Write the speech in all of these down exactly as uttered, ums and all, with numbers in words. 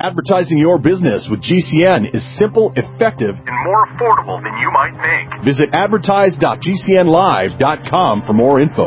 Advertising your business with G C N is simple, effective, and more affordable than you might think. Visit advertise dot g c n live dot com for more info.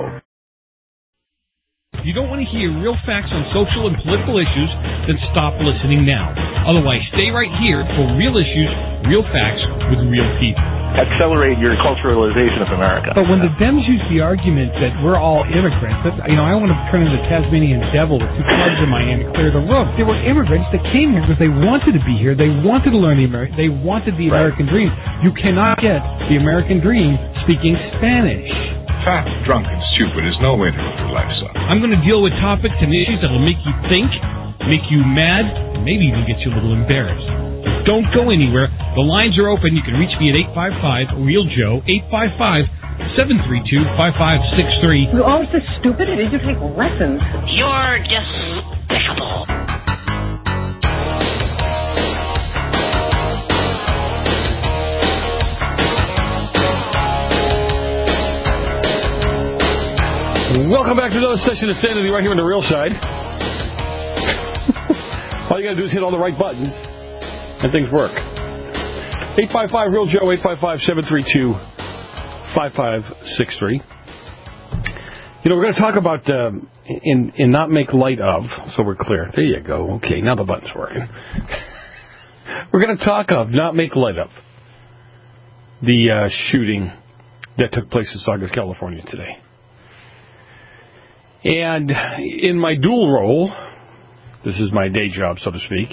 If you don't want to hear real facts on social and political issues, then stop listening now. Otherwise, stay right here for real issues, real facts with real people. Accelerate your culturalization of America. But when the Dems use the argument that we're all immigrants, that, you know, I want to turn into the Tasmanian devil with two clubs in my hand to clear the room. There were immigrants that came here because they wanted to be here. They wanted to learn the American. They wanted the right. American dream. You cannot get the American dream speaking Spanish. Fat, drunk, and stupid is no way to live your life, son. I'm going to deal with topics and issues that will make you think, make you mad, and maybe even get you a little embarrassed. Don't go anywhere. The lines are open. You can reach me at eight five five, real joe, eight five five, seven three two, five five six three. You're always so stupid. Did you take lessons? You're despicable. Welcome back to another session of Sanity right here on the Real Side. All you got to do is hit all the right buttons, and things work. eight five five, real joe, eight five five, seven three two, five five six three. You know, we're going to talk about, um, in, in not make light of, so we're clear. There you go. Okay, now the button's working. We're going to talk of, not make light of, the uh, shooting that took place in Saugus, California today. And in my dual role, this is my day job, so to speak,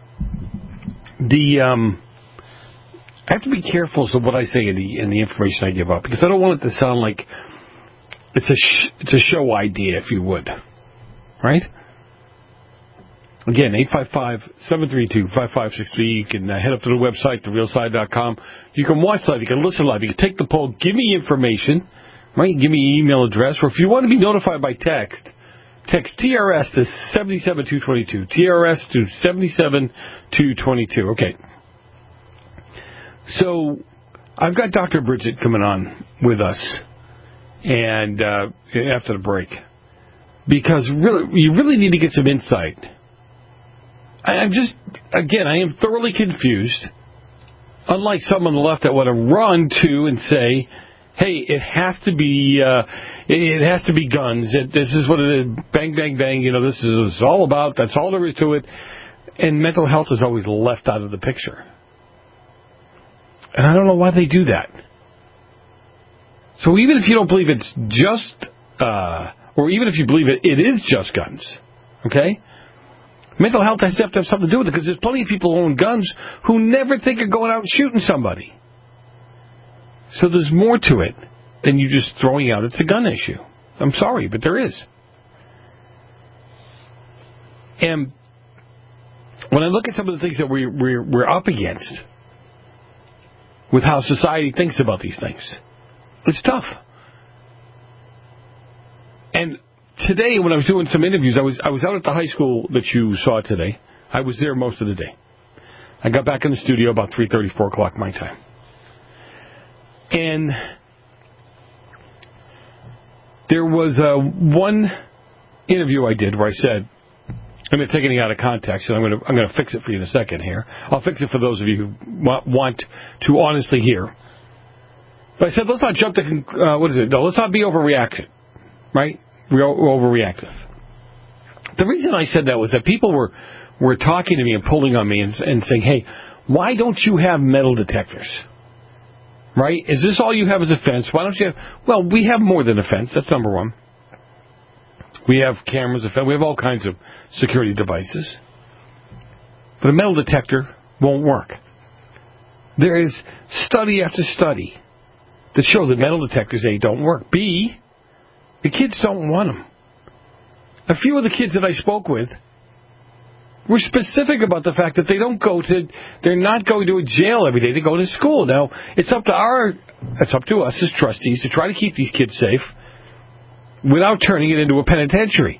the um, I have to be careful of what I say in the in the information I give up, because I don't want it to sound like it's a sh- it's a show idea, if you would, right? Again, eight five five, seven three two, five five six three. You can uh, head up to the website, the real side dot com. You can watch live, you can listen live, you can take the poll, give me information. Right, give me your email address, or if you want to be notified by text, text T R S to seven seven two two two. T R S to seven seven two two two. Okay. So, I've got Doctor Bridget coming on with us, and uh, after the break, because really, you really need to get some insight. I, I'm just, again, I am thoroughly confused. Unlike some on the left that want to run to and say, hey, it has to be, uh, it has to be guns. It, this is what it is. Bang, bang, bang. You know, this is all about. That's all there is to it. And mental health is always left out of the picture. And I don't know why they do that. So even if you don't believe it's just, uh, or even if you believe it, it is just guns, okay? Mental health has to have, to have something to do with it, because there's plenty of people who own guns who never think of going out and shooting somebody. So there's more to it than you just throwing out it's a gun issue. I'm sorry, but there is. And when I look at some of the things that we, we're, we're up against with how society thinks about these things, it's tough. And today, when I was doing some interviews, I was I was out at the high school that you saw today. I was there most of the day. I got back in the studio about three thirty, four o'clock my time. And there was uh, one interview I did where I said, I'm going to take anything out of context, and I'm going to I'm going to fix it for you in a second here. I'll fix it for those of you who want to honestly hear. But I said, let's not jump to, uh, what is it? No, let's not be overreactive, right? We're overreactive. The reason I said that was that people were, were talking to me and pulling on me and, and saying, hey, why don't you have metal detectors? Right? Is this all you have as a fence? Why don't you have... Well, we have more than a fence. That's number one. We have cameras. We have all kinds of security devices. But a metal detector won't work. There is study after study that show that metal detectors, A, don't work. B, the kids don't want them. A few of the kids that I spoke with were specific about the fact that they don't go to, they're not going to a jail every day. They go to school. Now, it's up to our, it's up to us as trustees to try to keep these kids safe without turning it into a penitentiary.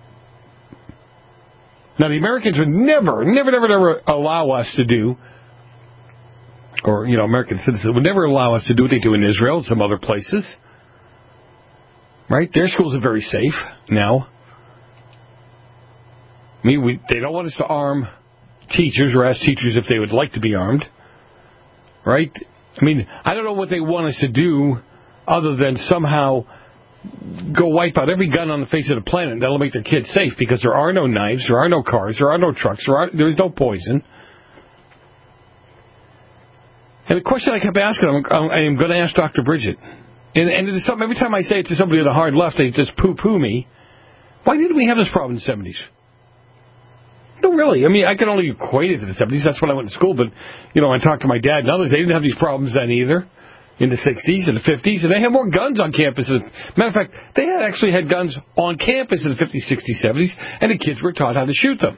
Now, the Americans would never, never, never, never allow us to do, or, you know, American citizens would never allow us to do what they do in Israel and some other places. Right? Their schools are very safe now. I mean, we, they don't want us to arm teachers or ask teachers if they would like to be armed. Right? I mean, I don't know what they want us to do other than somehow go wipe out every gun on the face of the planet, and that'll make their kids safe, because there are no knives, there are no cars, there are no trucks, there are, there's no poison. And the question I kept asking, I'm, I'm going to ask Doctor Bridget, and, and it is something, every time I say it to somebody on the hard left, they just poo-poo me. Why didn't we have this problem in the seventies? No, really. I mean, I can only equate it to the seventies. That's when I went to school. But, you know, I talked to my dad and others. They didn't have these problems then either, in the sixties and the fifties. And they had more guns on campus. Matter of fact, they had actually had guns on campus in the fifties, sixties, seventies, and the kids were taught how to shoot them.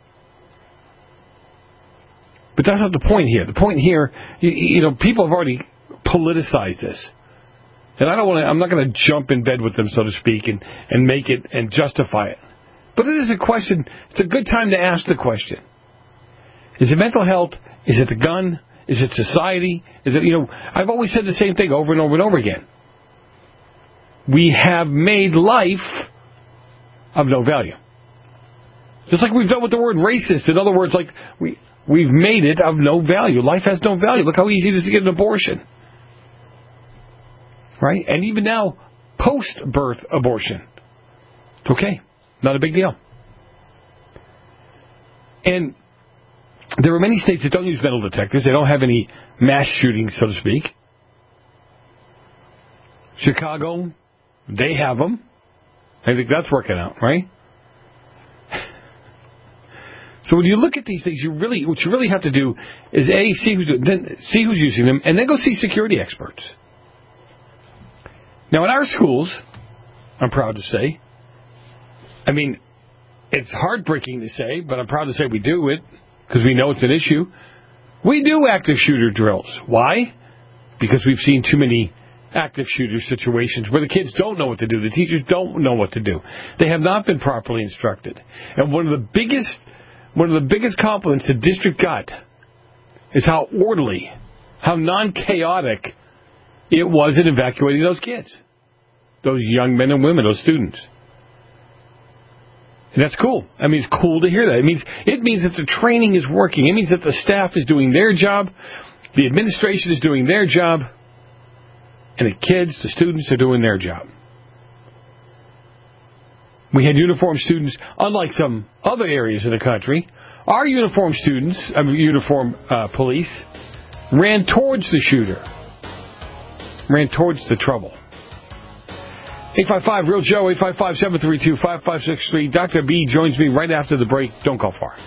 But that's not the point here. The point here, you, you know, people have already politicized this. And I don't want to, I'm not going to jump in bed with them, so to speak, and, and make it and justify it. But it is a question, it's a good time to ask the question. Is it mental health? Is it the gun? Is it society? Is it, you know, I've always said the same thing over and over and over again. We have made life of no value. Just like we've done with the word racist. In other words, like we, we've made it of no value. Life has no value. Look how easy it is to get an abortion. Right? And even now, post-birth abortion. It's okay. Not a big deal. And there are many states that don't use metal detectors. They don't have any mass shootings, so to speak. Chicago, they have them. I think that's working out, right? So when you look at these things, you really, what you really have to do is A, see who's, then see who's using them, and then go see security experts. Now, in our schools, I'm proud to say, I mean, it's heartbreaking to say, but I'm proud to say we do it because we know it's an issue. We do active shooter drills. Why? Because we've seen too many active shooter situations where the kids don't know what to do. The teachers don't know what to do. They have not been properly instructed. And one of the biggest, one of the biggest compliments the district got is how orderly, how non-chaotic it was in evacuating those kids, those young men and women, those students. And that's cool. I mean, it's cool to hear that. It means it means that the training is working. It means that the staff is doing their job, the administration is doing their job, and the kids, the students, are doing their job. We had uniformed students, unlike some other areas in the country. Our uniformed students, I mean, uniformed uh, police, ran towards the shooter, ran towards the trouble. eight five five, real Joe, eight five five, seven three two, five five six three. Doctor B joins me right after the break. Don't go far.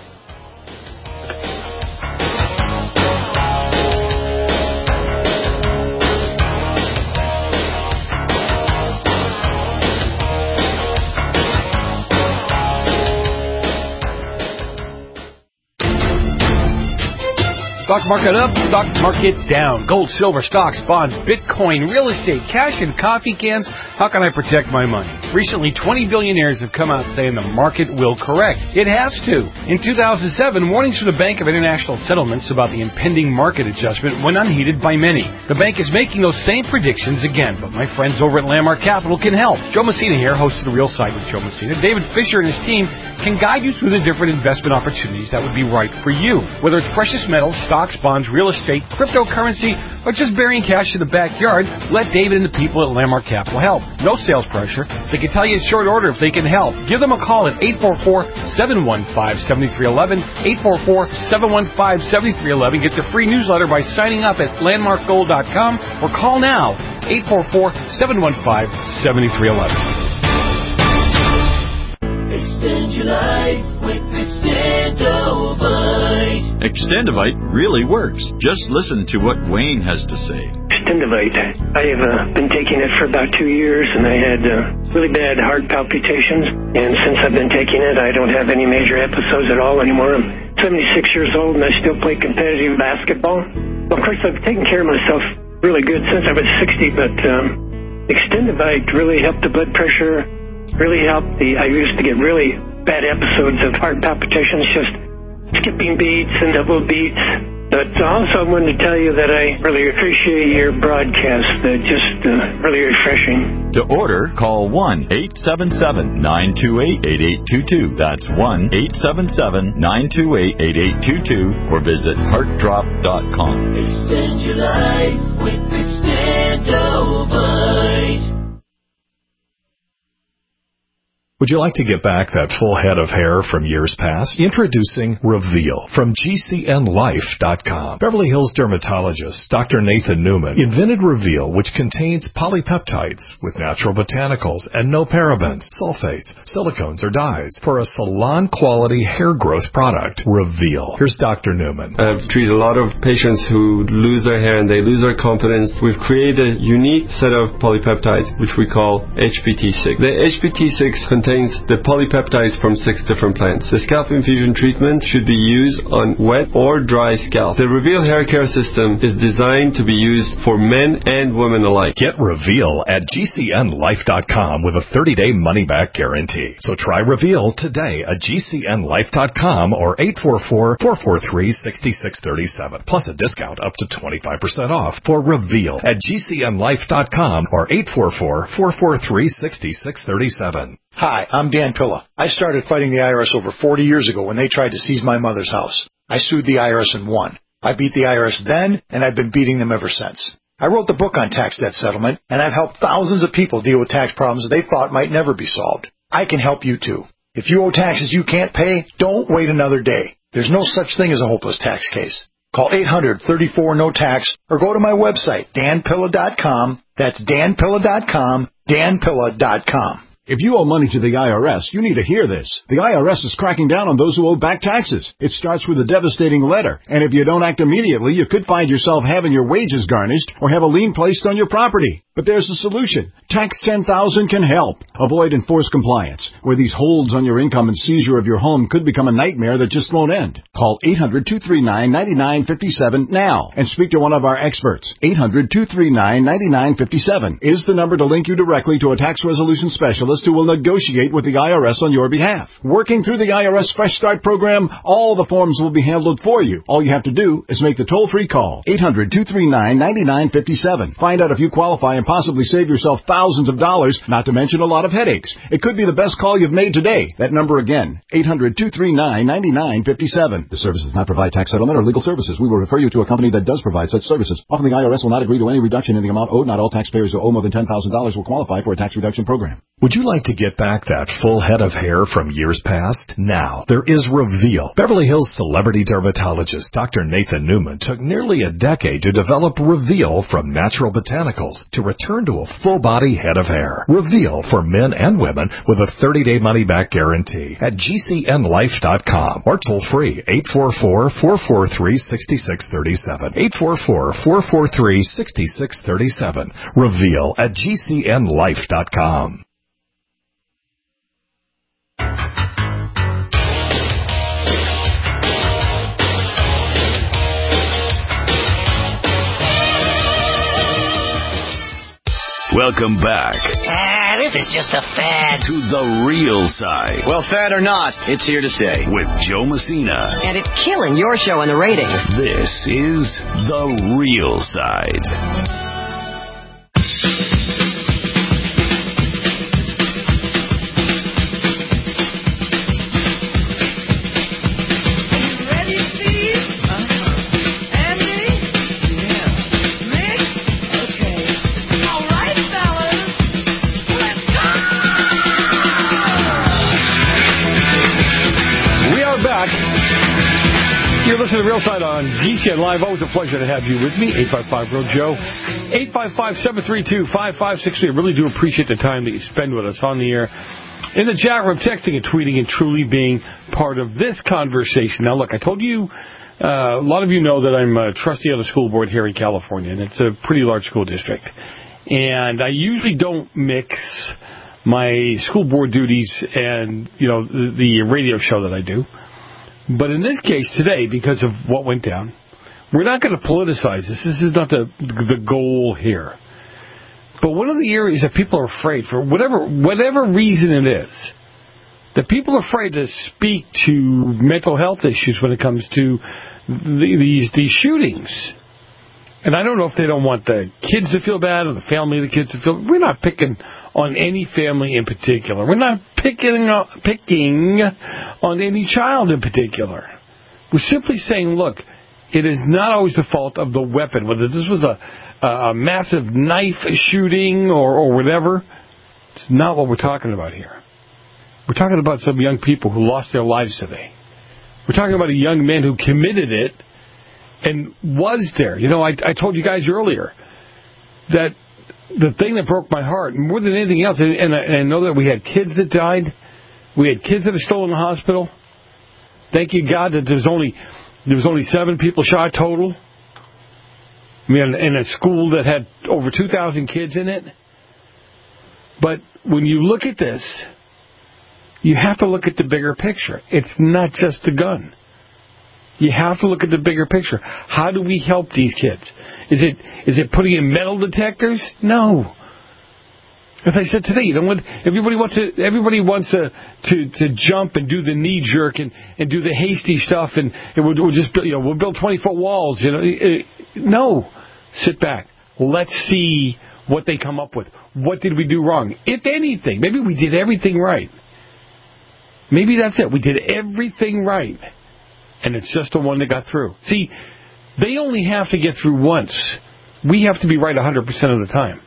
Stock market up, stock market down. Gold, silver, stocks, bonds, Bitcoin, real estate, cash, and coffee cans. How can I protect my money? Recently, twenty billionaires have come out saying the market will correct. It has to. In two thousand seven, warnings from the Bank of International Settlements about the impending market adjustment went unheeded by many. The bank is making those same predictions again, but my friends over at Landmark Capital can help. Joe Messina here, host of The Real Side with Joe Messina. David Fisher and his team can guide you through the different investment opportunities that would be right for you. Whether it's precious metals, stocks, bonds, real estate, cryptocurrency, or just burying cash in the backyard, let David and the people at Landmark Capital help. No sales pressure. They can tell you in short order if they can help. Give them a call at eight four four, seven one five, seven three one one, eight four four, seven one five, seven three one one. Get the free newsletter by signing up at landmark gold dot com or call now, eight four four, seven one five, seven three one one. Extend your life with Extendovite. Extendovite really works. Just listen to what Wayne has to say. Extendovite. I have uh, been taking it for about two years, and I had uh, really bad heart palpitations. And since I've been taking it, I don't have any major episodes at all anymore. I'm seventy-six years old, and I still play competitive basketball. Of course, I've taken care of myself really good since I was sixty, but um, Extendovite really helped the blood pressure. Really helped the, I used to get really bad episodes of heart palpitations, just skipping beats and double beats. But also I wanted to tell you that I really appreciate your broadcast. Uh, just uh, really refreshing. To order, call one eight seven seven, nine two eight, eight eight two two. That's one eight seven seven, nine two eight, eight eight two two or visit heart drop dot com. Extend your life with Extendovite. Would you like to get back that full head of hair from years past? Introducing Reveal from G C N life dot com. Beverly Hills dermatologist Doctor Nathan Newman invented Reveal, which contains polypeptides with natural botanicals and no parabens, sulfates, silicones, or dyes for a salon-quality hair growth product. Reveal. Here's Doctor Newman. I've treated a lot of patients who lose their hair and they lose their confidence. We've created a unique set of polypeptides, which we call H P T six. The H P T six contains the polypeptides from six different plants. The scalp infusion treatment should be used on wet or dry scalp. The Reveal hair care system is designed to be used for men and women alike. Get Reveal at G C N life dot com with a thirty-day money-back guarantee. So try Reveal today at G C N life dot com or eight four four, four four three, six six three seven. Plus a discount up to twenty-five percent off for Reveal at G C N life dot com or eight four four, four four three, six six three seven. Hi, I'm Dan Pilla. I started fighting the I R S over forty years ago when they tried to seize my mother's house. I sued the I R S and won. I beat the I R S then, and I've been beating them ever since. I wrote the book on tax debt settlement, and I've helped thousands of people deal with tax problems they thought might never be solved. I can help you too. If you owe taxes you can't pay, don't wait another day. There's no such thing as a hopeless tax case. Call eight hundred, thirty-four, no tax or go to my website, dan pilla dot com. That's dan pilla dot com, dan pilla dot com. If you owe money to the I R S, you need to hear this. The I R S is cracking down on those who owe back taxes. It starts with a devastating letter, and if you don't act immediately, you could find yourself having your wages garnished or have a lien placed on your property. But there's a solution. Tax ten thousand can help. Avoid enforced compliance, where these holds on your income and seizure of your home could become a nightmare that just won't end. Call eight hundred, two three nine, nine nine five seven now and speak to one of our experts. eight hundred, two three nine, nine nine five seven is the number to link you directly to a tax resolution specialist who will negotiate with the I R S on your behalf. Working through the I R S Fresh Start program, all the forms will be handled for you. All you have to do is make the toll-free call. eight hundred, two three nine, nine nine five seven. Find out if you qualify and possibly save yourself thousands of dollars, not to mention a lot of headaches. It could be the best call you've made today. That number again, eight hundred, two three nine, nine nine five seven. The service does not provide tax settlement or legal services. We will refer you to a company that does provide such services. Often the I R S will not agree to any reduction in the amount owed. Not all taxpayers who owe more than ten thousand dollars will qualify for a tax reduction program. Would you like to get back that full head of hair from years past? Now, there is Reveal. Beverly Hills celebrity dermatologist Doctor Nathan Newman took nearly a decade to develop Reveal from natural botanicals to return to a full-body head of hair. Reveal for men and women with a thirty-day money-back guarantee at G C N life dot com or toll-free eight four four, four four three, six six three seven. eight four four, four four three, six six three seven. Reveal at G C N life dot com. Welcome back. Ah, this is just a fad. To the real side. Well, fad or not, it's here to stay. With Joe Messina. And it's killing your show in the ratings. This is The Real Side. You're listening to The Real Side on G C N Live. Always a pleasure to have you with me. eight five five, R O Joe. eight five five, seven three two, five five six three. I really do appreciate the time that you spend with us on the air, in the chat room, texting and tweeting, and truly being part of this conversation. Now, look, I told you, uh, a lot of you know that I'm a trustee on the school board here in California, and it's a pretty large school district. And I usually don't mix my school board duties and, you know, the, the radio show that I do. But in this case today, because of what went down, we're not going to politicize this. This is not the the goal here. But one of the areas that people are afraid, for whatever whatever reason it is, that people are afraid to speak to mental health issues when it comes to the, these these shootings. And I don't know if they don't want the kids to feel bad or the family of the kids to feel. We're not picking on any family in particular. We're not picking picking on any child in particular. We're simply saying, look, it is not always the fault of the weapon. Whether this was a, a massive knife shooting or, or whatever, it's not what we're talking about here. We're talking about some young people who lost their lives today. We're talking about a young man who committed it and was there. You know, I, I told you guys earlier that the thing that broke my heart, more than anything else, and, and, I, and I know that we had kids that died. We had kids that are still in the hospital. Thank you, God, that there's only there was only seven people shot total. I mean, in a school that had over two thousand kids in it. But when you look at this, you have to look at the bigger picture. It's not just the gun. You have to look at the bigger picture. How do we help these kids? Is it is it putting in metal detectors? No. As I said today, you know, when everybody wants to everybody wants to to, to jump and do the knee jerk and, and do the hasty stuff and, and we'll, we'll just you know we'll build twenty foot walls. You know, no. Sit back. Let's see what they come up with. What did we do wrong? If anything, maybe we did everything right. Maybe that's it. We did everything right. And it's just the one that got through. See, they only have to get through once. We have to be right one hundred percent of the time.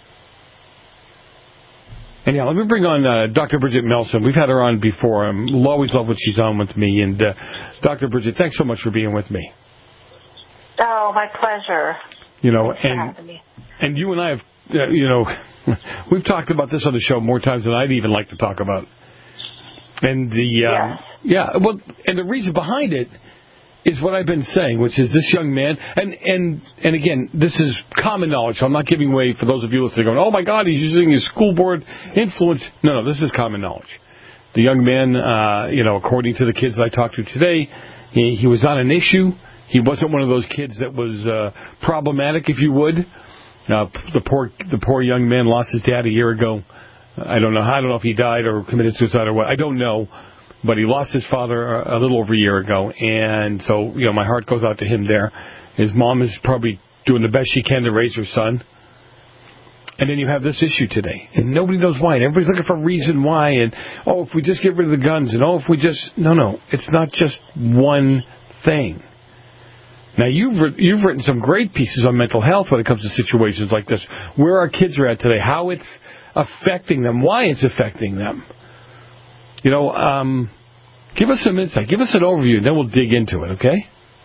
And yeah, let me bring on uh, Doctor Bridget Melson. We've had her on before. I um, always love when she's on with me. And uh, Doctor Bridget, thanks so much for being with me. Oh, my pleasure. You know, and and you and I have, uh, you know, we've talked about this on the show more times than I'd even like to talk about. And the um, yeah, well, and the reason behind it is what I've been saying, which is this young man, and and and again, this is common knowledge. So I'm not giving way for those of you listening, going, "Oh my God, he's using his school board influence." No, no, this is common knowledge. The young man, uh, you know, according to the kids I talked to today, he, he was on an issue. He wasn't one of those kids that was uh, problematic, if you would. Uh, the poor the poor young man lost his dad a year ago. I don't know. I don't know if he died or committed suicide or what. I don't know. But he lost his father a little over a year ago. And so, you know, my heart goes out to him there. His mom is probably doing the best she can to raise her son. And then you have this issue today. And nobody knows why. And everybody's looking for a reason why. And, oh, if we just get rid of the guns. And, oh, if we just... No, no. It's not just one thing. Now, you've you've written some great pieces on mental health when it comes to situations like this. Where our kids are at today. How it's affecting them. Why it's affecting them. You know, um, give us some insight. Give us an overview, and then we'll dig into it, okay?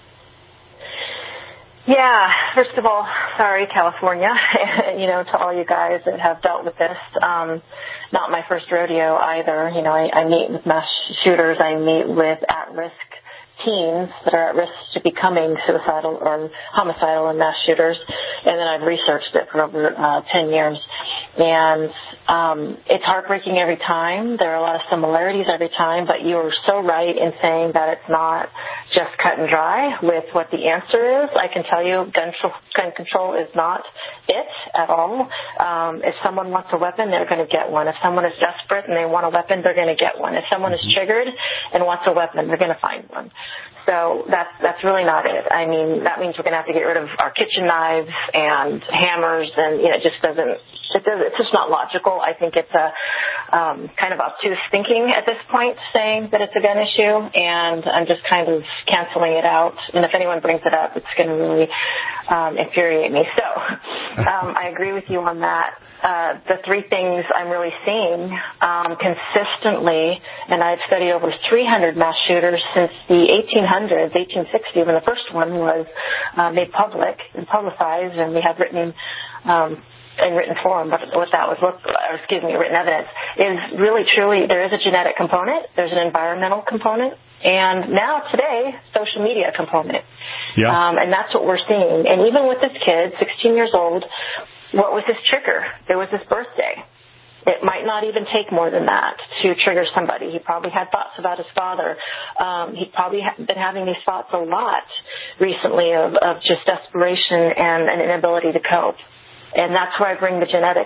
Yeah. First of all, sorry, California, you know, to all you guys that have dealt with this. Um, not my first rodeo either. You know, I, I meet with mass shooters. I meet with at-risk teens that are at risk to becoming suicidal or homicidal and mass shooters. And then I've researched it for over uh, ten years. And um, it's heartbreaking every time. There are a lot of similarities every time, but you're so right in saying that it's not just cut and dry with what the answer is. I can tell you gun, gun control is not it at all. Um, if someone wants a weapon, they're going to get one. If someone is desperate and they want a weapon, they're going to get one. If someone is triggered and wants a weapon, they're going to find one. So that's that's really not it. I mean, that means we're going to have to get rid of our kitchen knives and hammers, and you know, it just doesn't. It does, it's just not logical. I think it's a um, kind of obtuse thinking at this point, saying that it's a gun issue, and I'm just kind of canceling it out. And if anyone brings it up, it's going to really um, infuriate me. So um, I agree with you on that. Uh, the three things I'm really seeing um, consistently, and I've studied over three hundred mass shooters since the eighteen hundreds, eighteen sixty, when the first one was uh, made public and publicized, and we have written um, in written form what, what that was, look, or excuse me, written evidence, is really truly there is a genetic component, there's an environmental component, and now today, social media component. Yeah. Um, and that's what we're seeing. And even with this kid, sixteen years old, what was his trigger? There was his birthday. It might not even take more than that to trigger somebody. He probably had thoughts about his father. Um, he'd probably ha- been having these thoughts a lot recently of, of just desperation and an inability to cope. And that's where I bring the genetics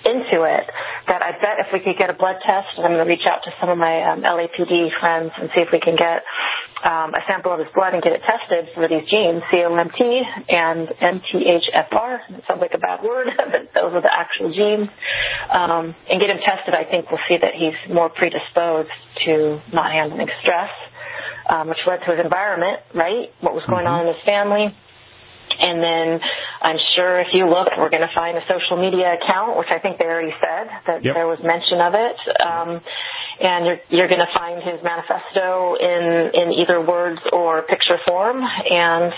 into it that I bet if we could get a blood test, and I'm going to reach out to some of my um, L A P D friends and see if we can get um, a sample of his blood and get it tested for these genes, C O M T and M T H F R. It sounds like a bad word, but those are the actual genes. Um, and get him tested, I think we'll see that he's more predisposed to not handling stress, um, which led to his environment, right? What was going mm-hmm. on in his family. And then I'm sure if you look, we're going to find a social media account, which I think they already said that yep. there was mention of it. Um, and you're, you're going to find his manifesto in, in either words or picture form. And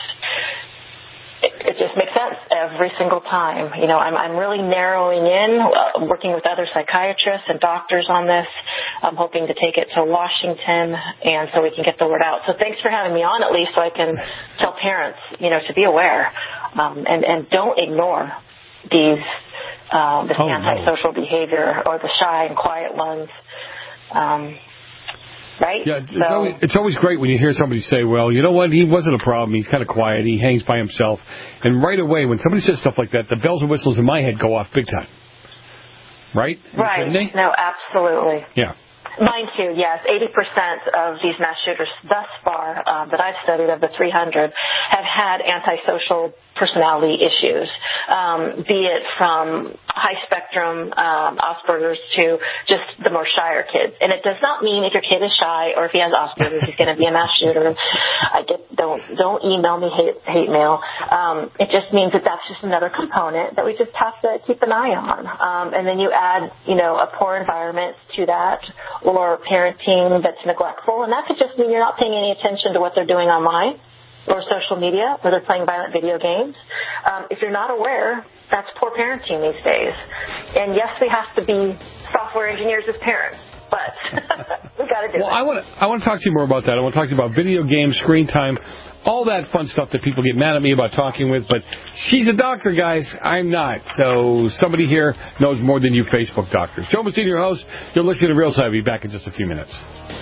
it, it just makes sense every single time. You know, I'm, I'm really narrowing in, uh, working with other psychiatrists and doctors on this. I'm hoping to take it to Washington, and so we can get the word out. So thanks for having me on, at least, so I can tell parents, you know, to be aware um, and, and don't ignore these uh, this oh, antisocial no. behavior or the shy and quiet ones. Um, right? Yeah, it's, so, always, it's always great when you hear somebody say, well, you know what, he wasn't a problem, he's kind of quiet, he hangs by himself. And right away, when somebody says stuff like that, the bells and whistles in my head go off big time. Right? Right. No, absolutely. Yeah. Mine too, yes. eighty percent of these mass shooters thus far um, that I've studied, of the three hundred, have had antisocial personality issues, um, be it from high-spectrum um, Asperger's to just the more shyer kids. And it does not mean if your kid is shy or if he has Asperger's, he's going to be a mass shooter. I get, don't don't email me hate, hate mail. Um, it just means that that's just another component that we just have to keep an eye on. Um, and then you add, you know, a poor environment to that, or parenting that's neglectful, and that could just mean you're not paying any attention to what they're doing online or social media, or they're playing violent video games. Um, if you're not aware, that's poor parenting these days. And yes, we have to be software engineers as parents, but we got to do well, it. I want to I want to talk to you more about that. I want to talk to you about video games, screen time, all that fun stuff that people get mad at me about talking with. But she's a doctor, guys. I'm not. So somebody here knows more than you Facebook doctors. Joe Messina, your host. You're listening to Real Side. I'll be back in just a few minutes.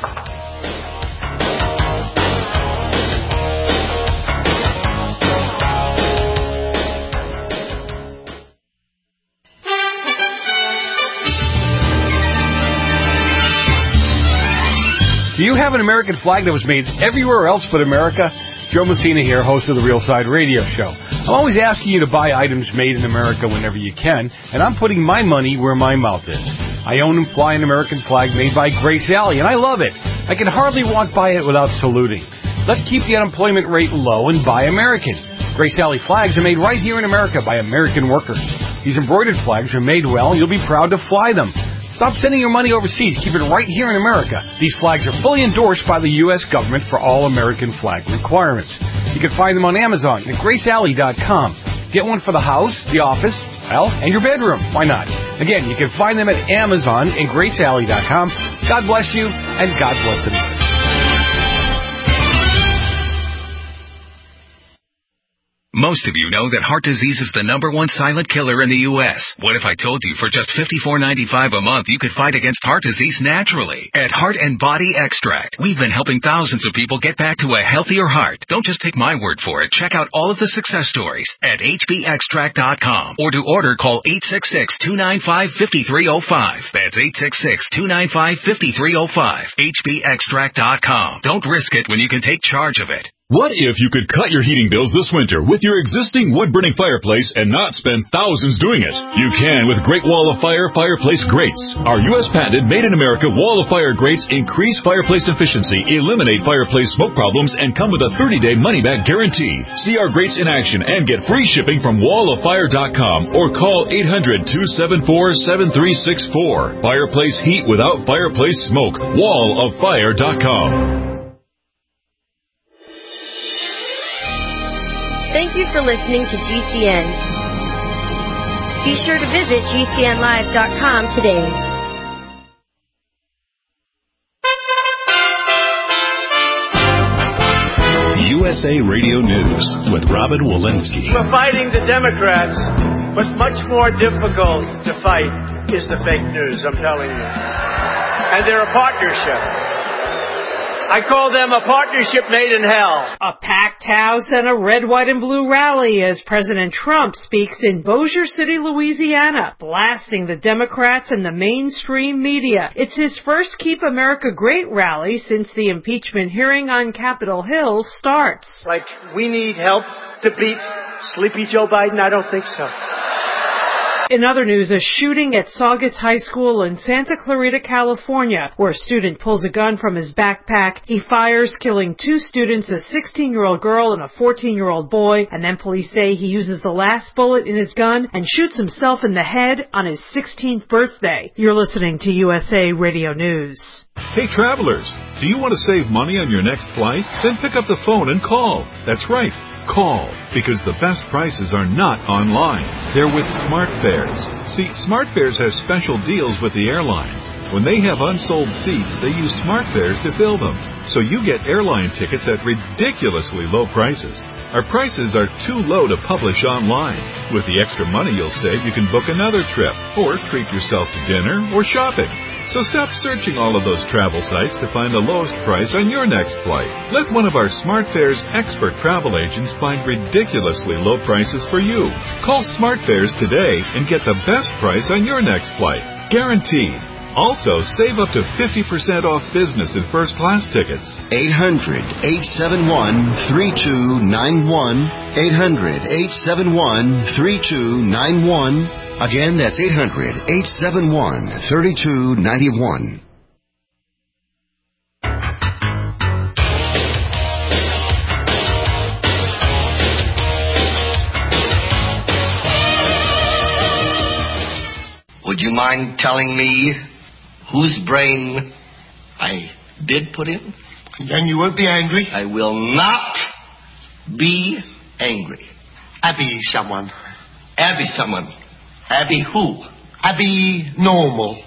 Do you have an American flag that was made everywhere else but America? Joe Messina here, host of the Real Side Radio Show. I'm always asking you to buy items made in America whenever you can, and I'm putting my money where my mouth is. I own and fly an American flag made by Grace Alley, and I love it. I can hardly walk by it without saluting. Let's keep the unemployment rate low and buy American. Grace Alley flags are made right here in America by American workers. These embroidered flags are made well, and you'll be proud to fly them. Stop sending your money overseas. Keep it right here in America. These flags are fully endorsed by the U S government for all American flag requirements. You can find them on Amazon at grace alley dot com. Get one for the house, the office, well, and your bedroom. Why not? Again, you can find them at Amazon and grace alley dot com. God bless you, and God bless America. Most of you know that heart disease is the number one silent killer in the U S What if I told you for just fifty-four ninety-five a month you could fight against heart disease naturally? At Heart and Body Extract, we've been helping thousands of people get back to a healthier heart. Don't just take my word for it. Check out all of the success stories at h b extract dot com. Or to order, call eight six six, two nine five, five three zero five. That's eight six six, two nine five, five three zero five. h b extract dot com. Don't risk it when you can take charge of it. What if you could cut your heating bills this winter with your existing wood-burning fireplace and not spend thousands doing it? You can with Great Wall of Fire fireplace grates. Our U S patented made-in-America Wall of Fire grates increase fireplace efficiency, eliminate fireplace smoke problems, and come with a thirty-day money-back guarantee. See our grates in action and get free shipping from wall of fire dot com or call eight hundred, two seven four, seven three six four. Fireplace heat without fireplace smoke. wall of fire dot com. Thank you for listening to G C N. Be sure to visit G C N live dot com today. U S A Radio News with Robin Walensky. We're fighting the Democrats, but much more difficult to fight is the fake news, I'm telling you. And they're a partnership. I call them a partnership made in hell. A packed house and a red, white, and blue rally as President Trump speaks in Bossier City, Louisiana, blasting the Democrats and the mainstream media. It's his first Keep America Great rally since the impeachment hearing on Capitol Hill starts. Like, we need help to beat Sleepy Joe Biden? I don't think so. In other news, a shooting at Saugus High School in Santa Clarita, California, where a student pulls a gun from his backpack. He fires, killing two students, a sixteen-year-old girl and a fourteen-year-old boy, and then police say he uses the last bullet in his gun and shoots himself in the head on his sixteenth birthday. You're listening to U S A Radio News. Hey, travelers, do you want to save money on your next flight? Then pick up the phone and call. That's right. Call, because the best prices are not online. They're with SmartFares. See, SmartFares has special deals with the airlines. When they have unsold seats, they use SmartFares to fill them. So you get airline tickets at ridiculously low prices. Our prices are too low to publish online. With the extra money you'll save, you can book another trip, or treat yourself to dinner or shopping. So stop searching all of those travel sites to find the lowest price on your next flight. Let one of our SmartFares expert travel agents find ridiculously low prices for you. Call SmartFares today and get the best price on your next flight. Guaranteed. Also, save up to fifty percent off business and first class tickets. eight hundred, eight seven one, three two nine one. eight hundred, eight seven one, three two nine one. Again, that's eight hundred, eight seven one, three two nine one. Would you mind telling me whose brain I did put in? And you won't be angry? I will not be angry. Abby someone. Abby someone. Abby who? Abby normal.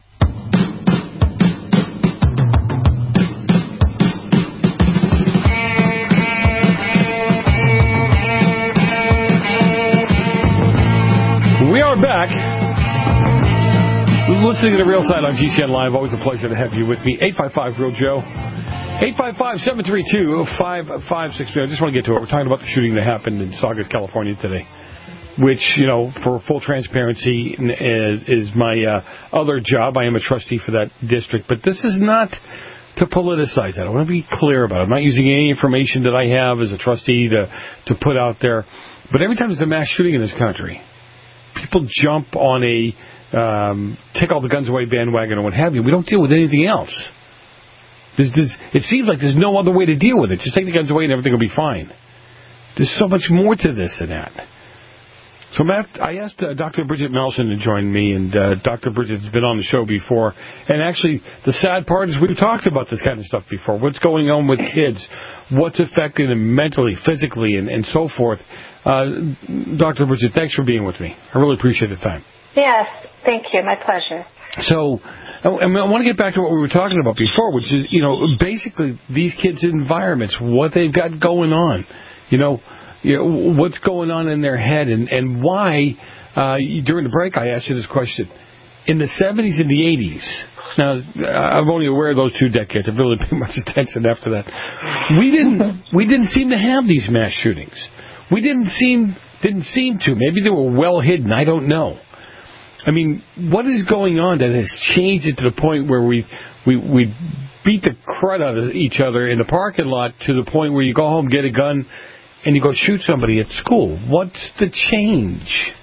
We are back. Listening to The Real Side on G C N Live. Always a pleasure to have you with me. eight five five, Real Joe. eight five five, seven three two, five five six three. I just want to get to it. We're talking about the shooting that happened in Saugus, California today, which, you know, for full transparency, is, is my uh, other job. I am a trustee for that district. But this is not to politicize that. I want to be clear about it. I'm not using any information that I have as a trustee to, to put out there. But every time there's a mass shooting in this country, people jump on a um, take all the guns away bandwagon or what have you. We don't deal with anything else. There's, there's, it seems like there's no other way to deal with it. Just take the guns away and everything will be fine. There's so much more to this than that. So, Matt, I asked uh, Doctor Bridget Melson to join me, and uh, Doctor Bridget's been on the show before. And actually, the sad part is we've talked about this kind of stuff before. What's going on with kids? What's affecting them mentally, physically, and, and so forth. Uh, Doctor Bridget, thanks for being with me. I really appreciate the time. Yes, thank you. My pleasure. So, I, I want to get back to what we were talking about before, which is, you know, basically these kids' environments, what they've got going on. You know, you know what's going on in their head, and, and why, uh, during the break I asked you this question. In the seventies and the eighties, now I'm only aware of those two decades, I've really paid much attention after that, we didn't we didn't seem to have these mass shootings. We didn't seem didn't seem to. Maybe they were well hidden, I don't know. I mean, what is going on that has changed it to the point where we we we beat the crud out of each other in the parking lot to the point where you go home, get a gun, and you go shoot somebody at school? What's the change?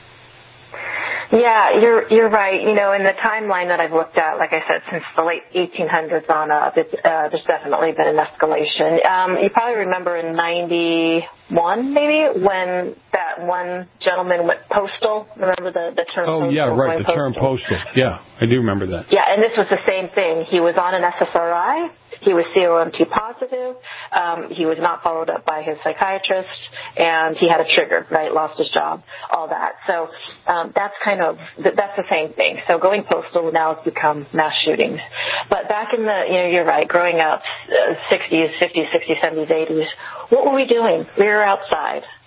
Yeah, you're you're right. You know, in the timeline that I've looked at, like I said, since the late eighteen hundreds on up, it's, uh, there's definitely been an escalation. Um, you probably remember in ninety-one, maybe, when that one gentleman went postal. Remember the, the term oh, postal? Oh, yeah, right, the postal? term postal. Yeah, I do remember that. Yeah, and this was the same thing. He was on an S S R I. He was C O M two positive. Um, he was not followed up by his psychiatrist, and he had a trigger, right? Lost his job, all that. So um, that's kind of that's the same thing. So going postal now has become mass shootings. But back in the, you know, you're right. Growing up, uh, sixties, fifties, sixties, seventies, eighties, what were we doing? We were outside.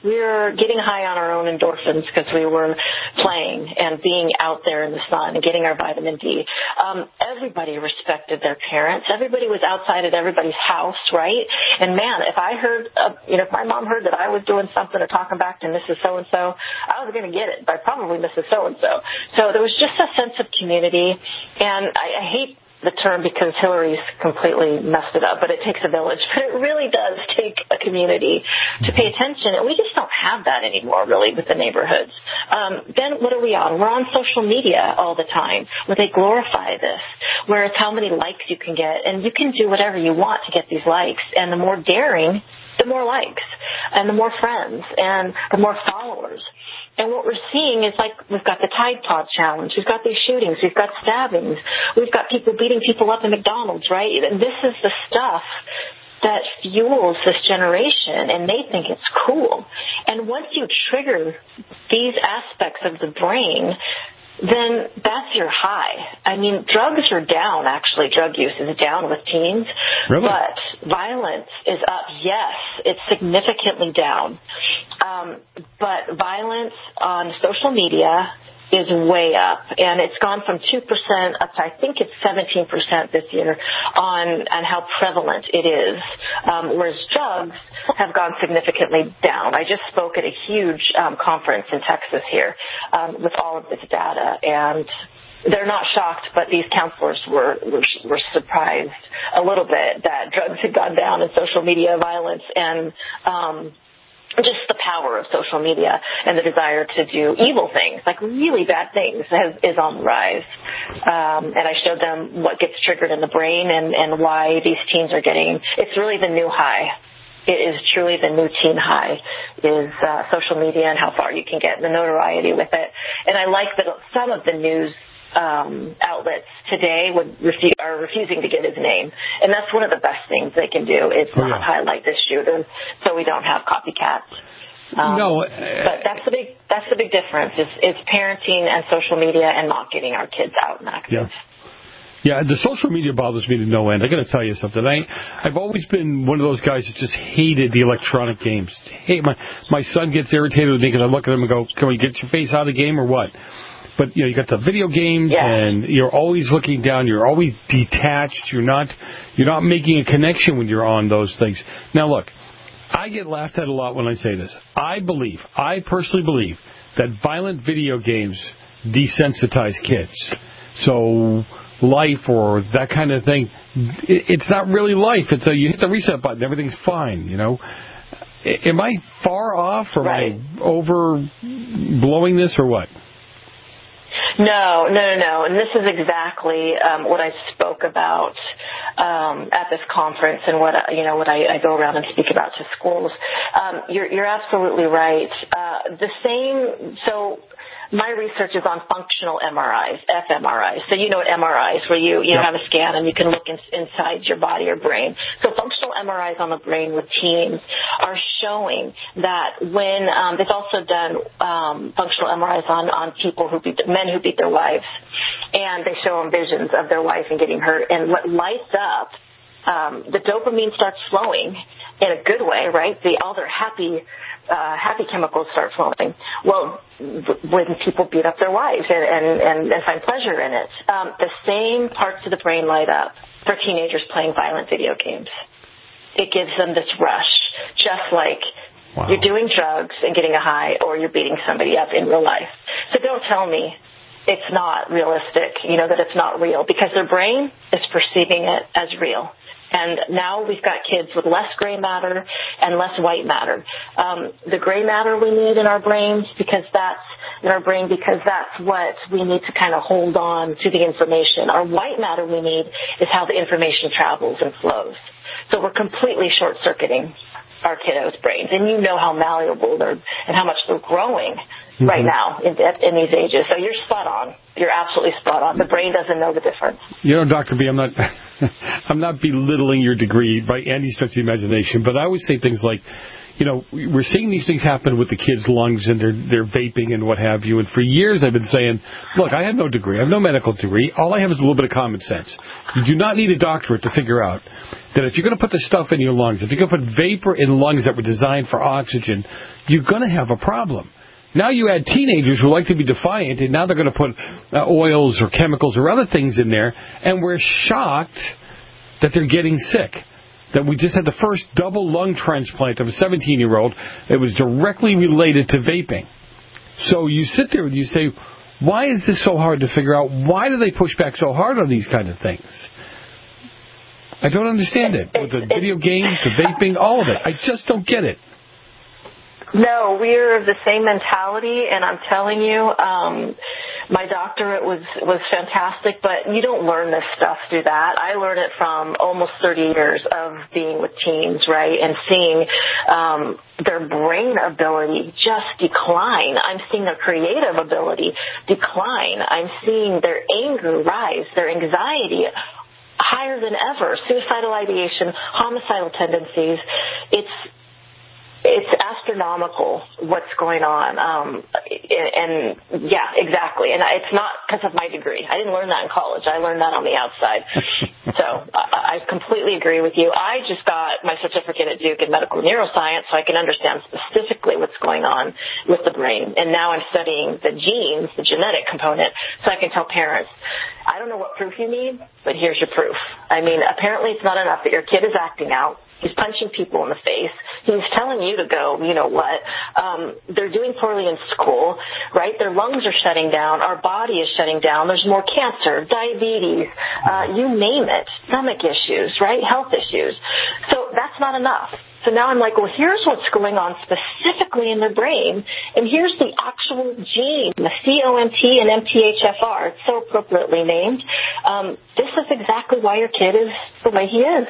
We were getting high on our own endorphins because we were playing and being out there in the sun and getting our vitamin D. Um, everybody respected their parents. Everybody was outside at everybody's house, right? And, man, if I heard, uh, you know, if my mom heard that I was doing something or talking back to Missus So-and-so, I was going to get it by probably Missus So-and-so. So there was just a sense of community, and I, I hate the term because Hillary's completely messed it up, but it takes a village. But it really does take a community to pay attention, and we just don't have that anymore, really, with the neighborhoods. Um, then what are we on? We're on social media all the time, where they glorify this, where it's how many likes you can get, and you can do whatever you want to get these likes, and the more daring, the more likes, and the more friends, and the more followers. And what we're seeing is, like, we've got the Tide Pod Challenge. We've got these shootings. We've got stabbings. We've got people beating people up in McDonald's, right? And this is the stuff that fuels this generation, and they think it's cool. And once you trigger these aspects of the brain, then that's your high. I mean, drugs are down, actually. Drug use is down with teens. Really? But violence is up. Yes, it's significantly down. Um, but violence on social media is way up, and it's gone from two percent up to, I think it's seventeen percent this year on, on how prevalent it is, um, whereas drugs have gone significantly down. I just spoke at a huge um, conference in Texas here um, with all of this data, and they're not shocked, but these counselors were, were were surprised a little bit that drugs had gone down in social media violence, and um just the power of social media and the desire to do evil things, like really bad things, has, is on the rise. Um, and I showed them what gets triggered in the brain and, and why these teens are getting, it's really the new high. It is truly the new teen high, is uh, social media and how far you can get, the notoriety with it. And I like that some of the news Um, outlets today would refu- are refusing to get his name, and that's one of the best things they can do is oh, not yeah. highlight this shooter, so we don't have copycats. Um, no, uh, but that's the big that's the big difference is, is parenting and social media and not getting our kids out and active. Yeah. Yeah, the social media bothers me to no end. I got to tell you something. I, I've always been one of those guys that just hated the electronic games. Hate my my son gets irritated with me because I look at him and go, "Can we get your face out of the game or what?" But, you know, you got the video games, yeah. and you're always looking down. You're always detached. You're not you're not making a connection when you're on those things. Now, look, I get laughed at a lot when I say this. I believe, I personally believe, that violent video games desensitize kids. So life or that kind of thing, it's not really life. It's a, you hit the reset button, everything's fine, you know. Am I far off, or right. am I overblowing this, or what? No, no, no, no. And this is exactly um, what I spoke about um, at this conference, and what you know what I, I go around and speak about to schools. Um, you're, you're absolutely right. Uh, the same. So. My research is on functional M R Is, f M R Is. So you know what M R Is, where you, you yep. have a scan and you can look in, inside your body or brain. So functional M R Is on the brain with teens are showing that when um, they've also done um, functional M R Is on, on people who beat men who beat their wives, and they show them visions of their wife and getting hurt. And what lights up, um, the dopamine starts flowing in a good way, right? The all their happy. Uh, happy chemicals start flowing. Well, when people beat up their wives and, and, and, and find pleasure in it, um, the same parts of the brain light up for teenagers playing violent video games. It gives them this rush, just like wow. you're doing drugs and getting a high, or you're beating somebody up in real life. So don't tell me it's not realistic, you know, that it's not real, because their brain is perceiving it as real. And now we've got kids with less gray matter and less white matter. Um, the gray matter we need in our brains because that's in our brain because that's what we need to kind of hold on to the information. Our white matter we need is how the information travels and flows. So we're completely short-circuiting our kiddos' brains, and you know how malleable they're and how much they're growing mm-hmm. right now in, in these ages. So you're spot on. You're absolutely spot on. The brain doesn't know the difference. You know, Doctor B, I'm not, I'm not belittling your degree by any stretch of the imagination, but I always say things like, you know, we're seeing these things happen with the kids' lungs and their, their vaping and what have you. And for years I've been saying, look, I have no degree. I have no medical degree. All I have is a little bit of common sense. You do not need a doctorate to figure out that if you're going to put this stuff in your lungs, if you're going to put vapor in lungs that were designed for oxygen, you're going to have a problem. Now you add teenagers who like to be defiant, and now they're going to put uh, oils or chemicals or other things in there, and we're shocked that they're getting sick. That we just had the first double lung transplant of a seventeen-year-old. It was directly related to vaping. So you sit there and you say, why is this so hard to figure out? Why do they push back so hard on these kind of things? I don't understand it. With the video games, the vaping, all of it. I just don't get it. No, we're of the same mentality, and I'm telling you, um, my doctorate was, was fantastic, but you don't learn this stuff through that. I learned it from almost thirty years of being with teens, right, and seeing um, their brain ability just decline. I'm seeing their creative ability decline. I'm seeing their anger rise, their anxiety higher than ever, suicidal ideation, homicidal tendencies. It's It's astronomical what's going on. Um, and, yeah, exactly. And it's not because of my degree. I didn't learn that in college. I learned that on the outside. So I, I completely agree with you. I just got my certificate at Duke in medical neuroscience so I can understand specifically what's going on with the brain. And now I'm studying the genes, the genetic component, so I can tell parents, I don't know what proof you need, but here's your proof. I mean, apparently it's not enough that your kid is acting out. He's punching people in the face. He's telling you to go, you know what. Um, they're doing poorly in school, right? Their lungs are shutting down. Our body is shutting down. There's more cancer, diabetes, uh, you name it, stomach issues, right? Health issues. So that's not enough. So now I'm like, well, here's what's going on specifically in the brain, and here's the actual gene, the C O M T and M T H F R. It's so appropriately named. Um, this is exactly why your kid is the way he is.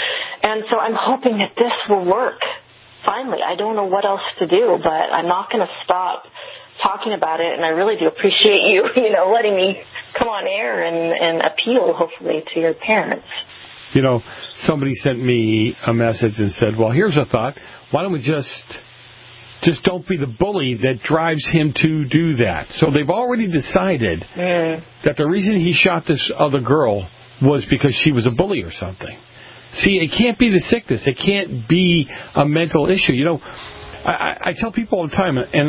And so I'm hoping that this will work. Finally, I don't know what else to do, but I'm not going to stop talking about it, and I really do appreciate you, you know, letting me come on air and, and appeal, hopefully, to your parents. You know, somebody sent me a message and said, well, here's a thought. Why don't we just just don't be the bully that drives him to do that? So they've already decided mm. that the reason he shot this other girl was because she was a bully or something. See, it can't be the sickness. It can't be a mental issue. You know, I, I, I tell people all the time, and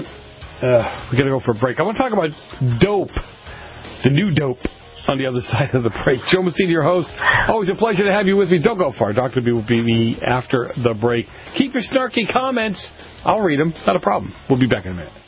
uh, we got to go for a break. I want to talk about dope, the new dope. On the other side of the break. Joe Messina, your host. Always a pleasure to have you with me. Don't go far. Doctor B will be me after the break. Keep your snarky comments. I'll read them. Not a problem. We'll be back in a minute.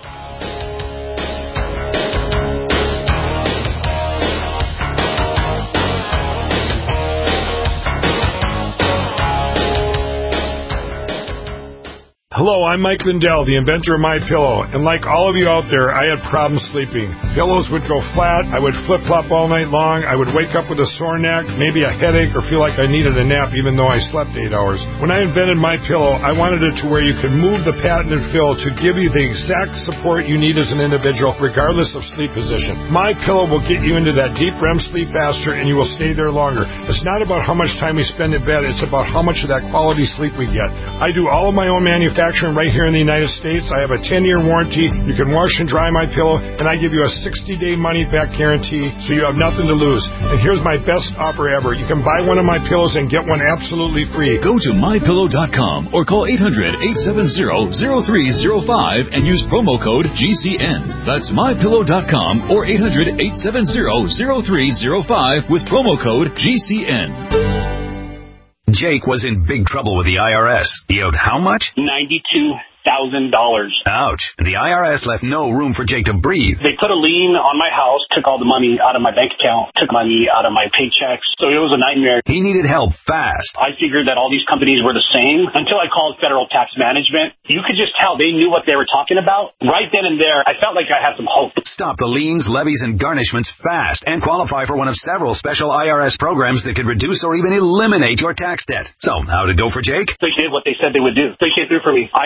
Hello, I'm Mike Lindell, the inventor of MyPillow, and like all of you out there, I had problems sleeping. Pillows would go flat, I would flip-flop all night long, I would wake up with a sore neck, maybe a headache, or feel like I needed a nap even though I slept eight hours. When I invented MyPillow, I wanted it to where you could move the patented fill to give you the exact support you need as an individual, regardless of sleep position. MyPillow will get you into that deep R E M sleep faster, and you will stay there longer. It's not about how much time we spend in bed, it's about how much of that quality sleep we get. I do all of my own manufacturing right here in the United States. I have a ten-year warranty. You can wash and dry my pillow, and I give you a sixty-day money-back guarantee, so you have nothing to lose. And here's my best offer ever. You can buy one of my pillows and get one absolutely free. Go to my pillow dot com or call eight hundred, eight seven zero, zero three zero five and use promo code G C N. That's my pillow dot com or eight hundred, eight seven zero, zero three zero five with promo code G C N. Jake was in big trouble with the I R S. He owed how much? ninety-two thousand dollars. Ouch. And the I R S left no room for Jake to breathe. They put a lien on my house, took all the money out of my bank account, took money out of my paychecks. So it was a nightmare. He needed help fast. I figured that all these companies were the same until I called Federal Tax Management. You could just tell they knew what they were talking about. Right then and there, I felt like I had some hope. Stop the liens, levies, and garnishments fast and qualify for one of several special I R S programs that could reduce or even eliminate your tax debt. So, how'd it go for Jake? They did what they said they would do. They came through for me. I ended up saving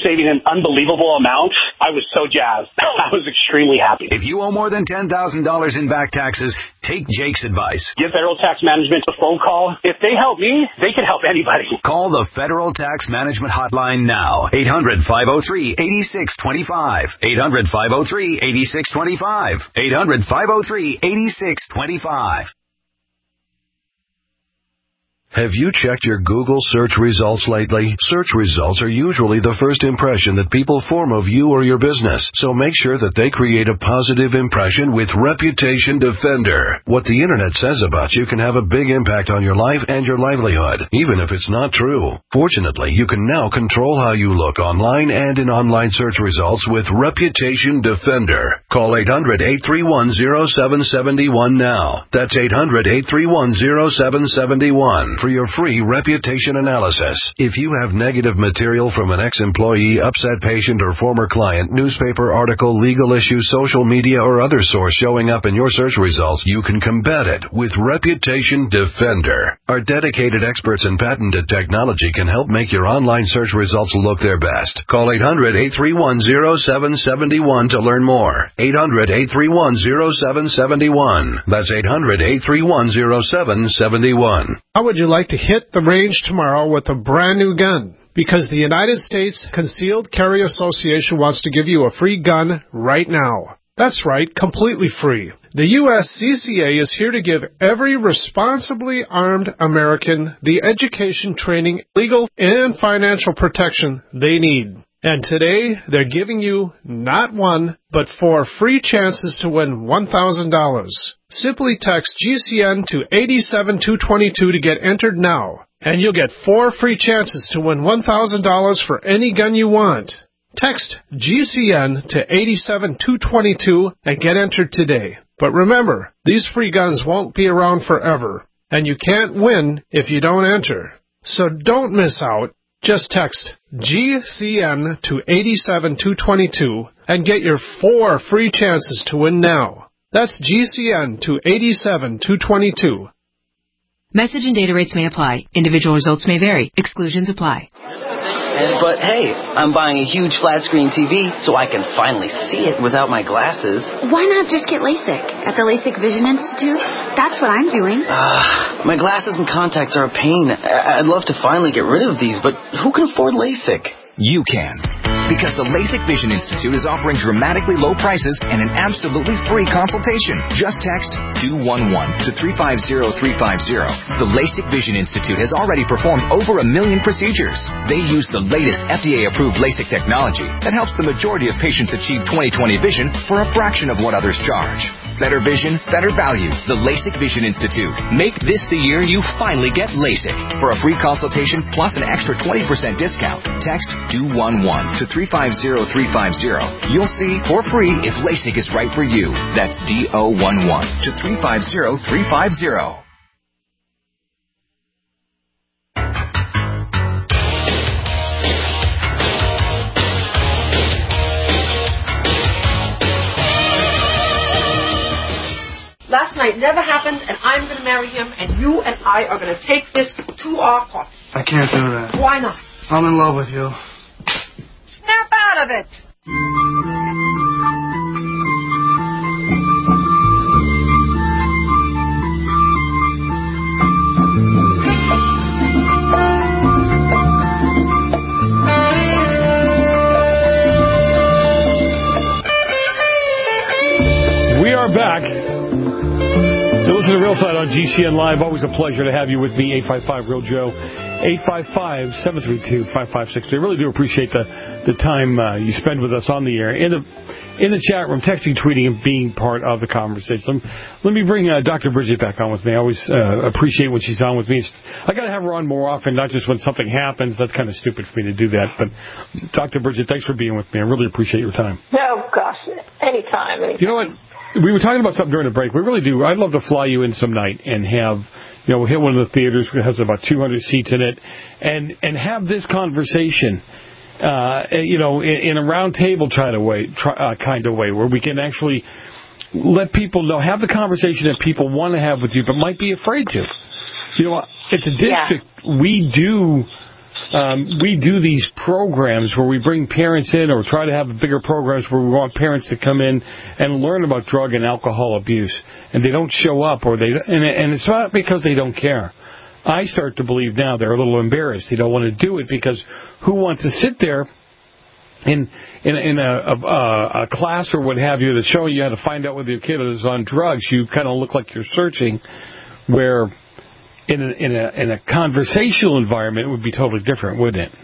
saving an unbelievable amount, I was so jazzed. I was extremely happy. If you owe more than ten thousand dollars in back taxes, take Jake's advice. Give Federal Tax Management a phone call. If they help me, they can help anybody. Call the Federal Tax Management Hotline now. eight hundred, five oh three, eight six two five. eight hundred, five oh three, eight six two five. eight hundred, five oh three, eight six two five. Have you checked your Google search results lately? Search results are usually the first impression that people form of you or your business, so make sure that they create a positive impression with Reputation Defender. What the internet says about you can have a big impact on your life and your livelihood, even if it's not true. Fortunately, you can now control how you look online and in online search results with Reputation Defender. Call eight hundred, eight three one, oh seven seven one now. That's eight hundred, eight three one, oh seven seven one. For your free reputation analysis. If you have negative material from an ex-employee, upset patient, or former client, newspaper article, legal issue, social media, or other source showing up in your search results, you can combat it with Reputation Defender. Our dedicated experts in patented technology can help make your online search results look their best. Call eight hundred, eight three one, oh seven seven one to learn more. eight hundred, eight three one, oh seven seven one. That's eight hundred, eight three one, oh seven seven one. How would you like to hit the range tomorrow with a brand new gun? Because the United States Concealed Carry Association wants to give you a free gun right now. That's right, completely free. The U S C C A is here to give every responsibly armed American the education, training, legal, and financial protection they need. And today, they're giving you not one, but four free chances to win one thousand dollars. Simply text G C N to eight seven two two two to get entered now, and you'll get four free chances to win one thousand dollars for any gun you want. Text G C N to eight seven two two two and get entered today. But remember, these free guns won't be around forever, and you can't win if you don't enter. So don't miss out. Just text G C N to eight seven two two two and get your four free chances to win now. That's G C N to eight seven two two two. Message and data rates may apply. Individual results may vary. Exclusions apply. But hey, I'm buying a huge flat screen T V so I can finally see it without my glasses. Why not just get LASIK at the LASIK Vision Institute? That's what I'm doing. Uh, my glasses and contacts are a pain. I'd love to finally get rid of these, but who can afford LASIK? You can. Because the LASIK Vision Institute is offering dramatically low prices and an absolutely free consultation. Just text D O one one to three five zero three five zero. The LASIK Vision Institute has already performed over a million procedures. They use the latest F D A-approved LASIK technology that helps the majority of patients achieve twenty twenty vision for a fraction of what others charge. Better vision, better value. The LASIK Vision Institute. Make this the year you finally get LASIK. For a free consultation plus an extra twenty percent discount, text D O one one to three five zero three five zero. You'll see for free if LASIK is right for you. That's D O one one to three five zero three five zero. Last night never happened, and I'm going to marry him, and you and I are going to take this to our court. I can't do that. Why not? I'm in love with you. Snap out of it! We are back. You listen to Real Side on G C N Live. Always a pleasure to have you with me, eight five five Real Joe, eight five five, seven three two, five five six two. I really do appreciate the, the time uh, you spend with us on the air, in the in the chat room, texting, tweeting, and being part of the conversation. Let me bring uh, Doctor Bridget back on with me. I always uh, appreciate when she's on with me. I got to have her on more often, not just when something happens. That's kind of stupid for me to do that. But Doctor Bridget, thanks for being with me. I really appreciate your time. Oh, gosh. Anytime, anytime. You know what? We were talking about something during the break. We really do. I'd love to fly you in some night and have, you know, we'll hit one of the theaters that has about two hundred seats in it, and and have this conversation, uh, you know, in, in a round table try to way, try, uh, kind of way, where we can actually let people know, have the conversation that people want to have with you, but might be afraid to. You know, it's a district. Yeah. We do um, we do these programs where we bring parents in, or try to have bigger programs where we want parents to come in and learn about drug and alcohol abuse, and they don't show up, or they and, and it's not because they don't care. I start to believe now they're a little embarrassed. They don't want to do it because who wants to sit there in in, in a, a, a class or what have you that's showing you how to find out whether your kid is on drugs? You kind of look like you're searching, where in a, in a in a conversational environment it would be totally different, wouldn't it?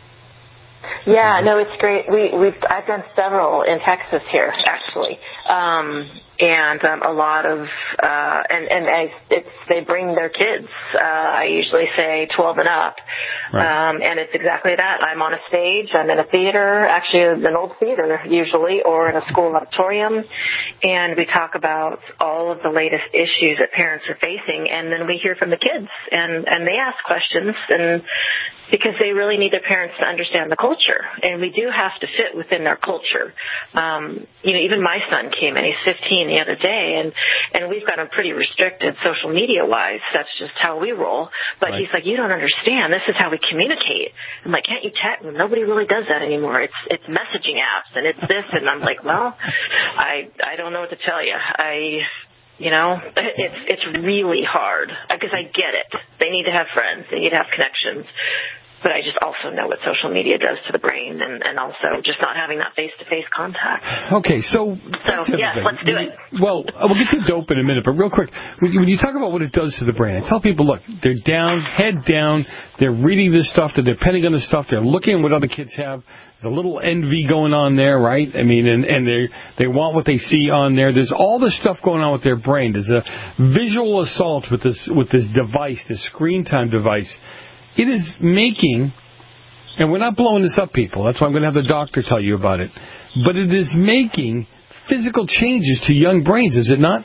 Yeah, no, it's great. We we've I've done several in Texas here actually. Um, and um, a lot of uh, and and I, it's they bring their kids. Uh, I usually say twelve and up, right. um, and it's exactly that. I'm on a stage. I'm in a theater, actually an old theater usually, or in a school auditorium, and we talk about all of the latest issues that parents are facing, and then we hear from the kids, and and they ask questions, and because they really need their parents to understand the culture, and we do have to fit within their culture. Um, you know, even my son came in. He's fifteen the other day, and and we've got him pretty restricted social media wise. That's just how we roll. But right. He's like, you don't understand. This is how we communicate. I'm like, can't you text? Nobody really does that anymore. It's it's messaging apps, and it's this, and I'm like, well, I I don't know what to tell you. I. You know, it's it's really hard because I get it. They need to have friends. They need to have connections. But I just also know what social media does to the brain, and, and also just not having that face-to-face contact. Okay, so... So, yes, let's do it. Well, we'll get to dope in a minute, but real quick, when you talk about what it does to the brain, I tell people, look, they're down, head down, they're reading this stuff, they're depending on this stuff, they're looking at what other kids have. There's a little envy going on there, right? I mean, and, and they they want what they see on there. There's all this stuff going on with their brain. There's a visual assault with this with this device, this screen time device. It is making, and we're not blowing this up, people. That's why I'm going to have the doctor tell you about it. But it is making physical changes to young brains, is it not?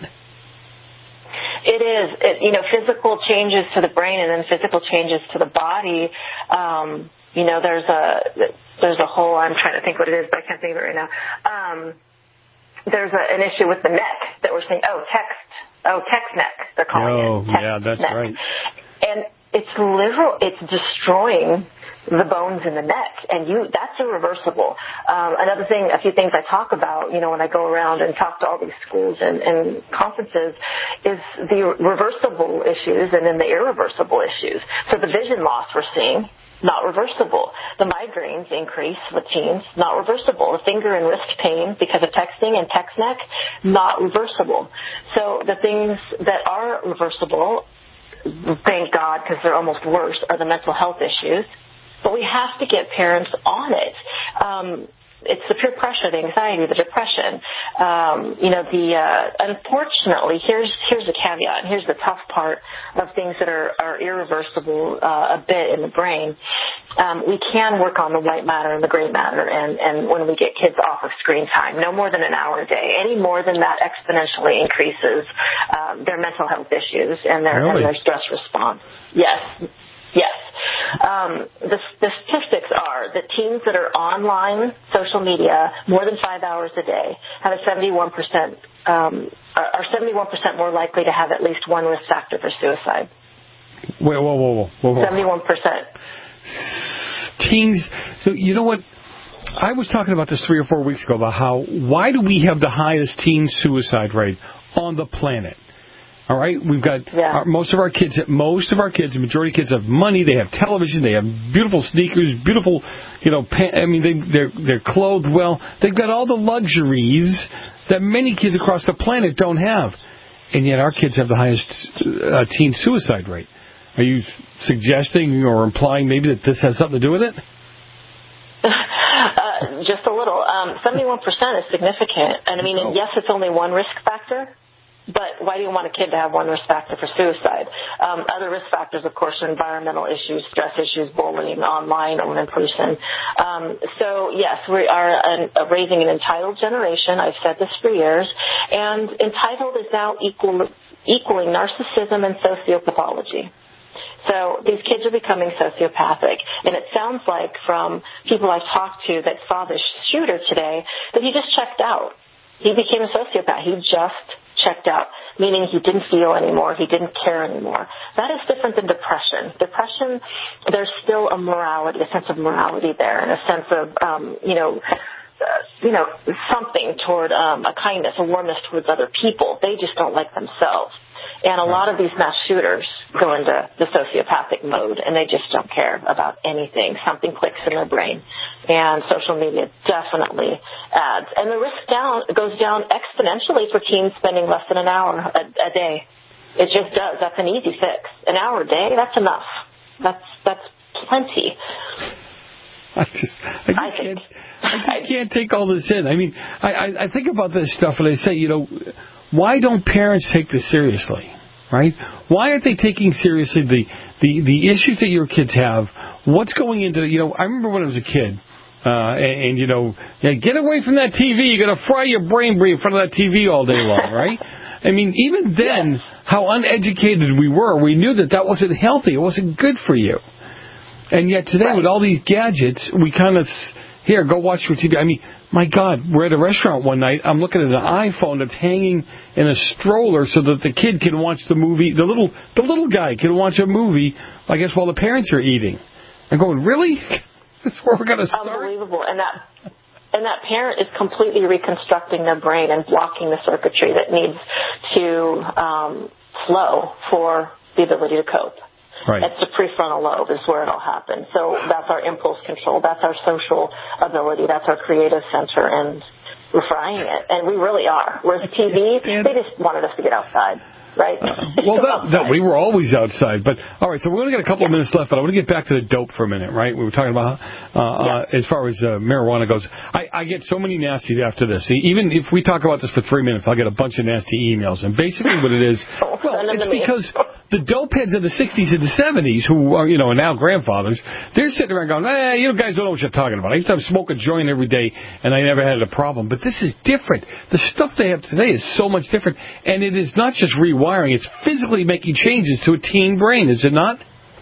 It is. It, you know, physical changes to the brain and then physical changes to the body. Um, you know, there's a there's a whole, I'm trying to think what it is, but I can't think of it right now. Um, there's a, an issue with the neck that we're saying, oh, text, oh, text neck, they're calling oh, it. Text yeah, that's neck. right. And it's literal, it's destroying the bones in the neck, and you that's irreversible. Um, another thing, a few things I talk about, you know, when I go around and talk to all these schools and, and conferences, is the reversible issues and then the irreversible issues. So the vision loss we're seeing, not reversible. The migraines increase with teens, not reversible. The finger and wrist pain because of texting and text neck, not reversible. So the things that are reversible, thank God, because they're almost worse, are the mental health issues. But we have to get parents on it. Um, it's the peer pressure, the anxiety, the depression. Um, you know, the uh, unfortunately, here's here's the caveat, and here's the tough part of things that are, are irreversible uh, a bit in the brain. Um, we can work on the white matter and the gray matter, and, and when we get kids off of screen time, no more than an hour a day. Any more than that exponentially increases um, their mental health issues and their, really? and their stress response. Yes. Yes. Um, the, the statistics are that teens that are online social media more than five hours a day have a seventy-one percent, um, are, are seventy-one percent more likely to have at least one risk factor for suicide. Wait, whoa, whoa, whoa, whoa, whoa. seventy-one percent. Teens, so you know what? I was talking about this three or four weeks ago about how, why do we have the highest teen suicide rate on the planet? All right, we've got yeah. our, most of our kids. Most of our kids, the majority of kids, have money. They have television. They have beautiful sneakers, beautiful, you know. Pa- I mean, they, they're they're clothed well. They've got all the luxuries that many kids across the planet don't have, and yet our kids have the highest uh, teen suicide rate. Are you suggesting or implying maybe that this has something to do with it? uh, just a little. Um, seventy-one percent is significant, and I mean, oh. yes, it's only one risk factor. But why do you want a kid to have one risk factor for suicide? Um, other risk factors, of course, are environmental issues, stress issues, bullying, online or in person. Um, so, yes, we are an, uh, raising an entitled generation. I've said this for years. And entitled is now equal, equaling narcissism and sociopathology. So these kids are becoming sociopathic. And it sounds like from people I've talked to that saw this shooter today that he just checked out. He became a sociopath. He just checked out. meaning he didn't feel anymore, he didn't care anymore. That is different than depression. Depression, there's still a morality, a sense of morality there, and a sense of, um, you know, uh, you know, something toward um, a kindness, a warmness towards other people. They just don't like themselves. And a lot of these mass shooters go into the sociopathic mode, and they just don't care about anything. Something clicks in their brain, and social media definitely adds. And the risk down goes down exponentially for teens spending less than an hour a, a day. It just does. That's an easy fix. An hour a day, that's enough. That's that's plenty. I just, I just, I can't, I just can't take all this in. I mean, I, I, I think about this stuff, and I say, you know, why don't parents take this seriously, right? Why aren't they taking seriously the, the, the issues that your kids have? What's going into, you know, I remember when I was a kid, uh, and, and, you know, yeah, get away from that T V. You're going to fry your brain in front of that T V all day long, right? I mean, even then, how uneducated we were, we knew that that wasn't healthy. It wasn't good for you. And yet today, with all these gadgets, we kind of, here, go watch your T V. I mean, my God, we're at a restaurant one night. I'm looking at an iPhone that's hanging in a stroller so that the kid can watch the movie. The little the little guy can watch a movie, I guess, while the parents are eating. I'm going, really? This is where we're going to start? Unbelievable. And that and that parent is completely reconstructing their brain and blocking the circuitry that needs to um, flow for the ability to cope. Right. It's the prefrontal lobe is where it all happens. So that's our impulse control. That's our social ability. That's our creative center, and we're frying it. And we really are. Whereas T V, they just wanted us to get outside, right? Uh, well, that, that, we were always outside. But, all right, so we're going to get a couple yeah. of minutes left, but I want to get back to the dope for a minute, right? We were talking about uh, yeah. uh, as far as uh, marijuana goes. I, I get so many nasties after this. Even if we talk about this for three minutes, I'll get a bunch of nasty emails. And basically what it is, well, it's because the dope heads of the sixties and the seventies, who are, you know, are now grandfathers, they're sitting around going, eh, you guys don't know what you're talking about. I used to have smoke a joint every day, and I never had a problem. But this is different. The stuff they have today is so much different. And it is not just rewiring. It's physically making changes to a teen brain, is it not?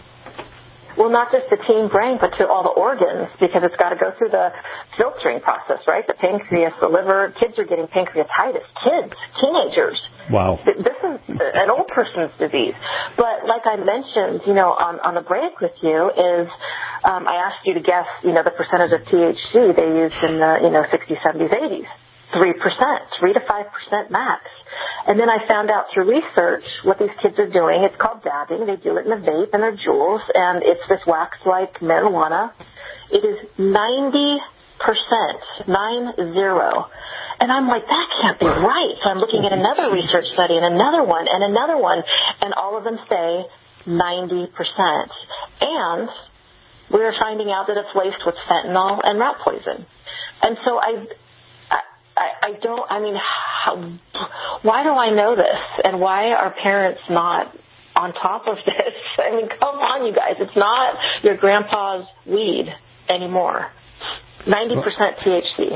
Well, not just the teen brain, but to all the organs, because it's got to go through the filtering process, right? The pancreas, the liver. Kids are getting pancreatitis. Kids, teenagers. Wow. This is an old person's disease. But like I mentioned, you know, on, on the break with you is um, I asked you to guess, you know, the percentage of T H C they used in the, you know, sixties, seventies, eighties. three percent, three to five percent max. And then I found out through research what these kids are doing. It's called dabbing. They do it in a vape and their jewels, and it's this wax-like marijuana. It is ninety percent, nine zero. And I'm like, that can't be right. So I'm looking at another research study and another one and another one, and all of them say ninety percent. And we're finding out that it's laced with fentanyl and rat poison. And so I... I, I don't, I mean, how, why do I know this? And why are parents not on top of this? I mean, come on, you guys. It's not your grandpa's weed anymore. ninety percent T H C.